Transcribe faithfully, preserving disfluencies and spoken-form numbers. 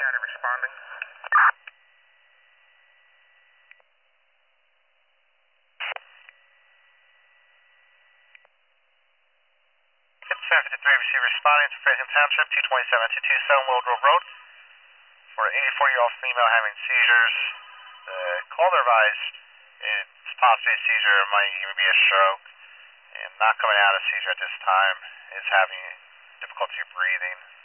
County responding. seven fifty-three, receive responding to Franklin Township, two twenty-seven, two twenty-seven World Grove Road, for an eighty-four-year-old female having seizures. The caller advised it's possibly a seizure, it might even be a stroke, and not coming out of seizure at this time, is having difficulty breathing.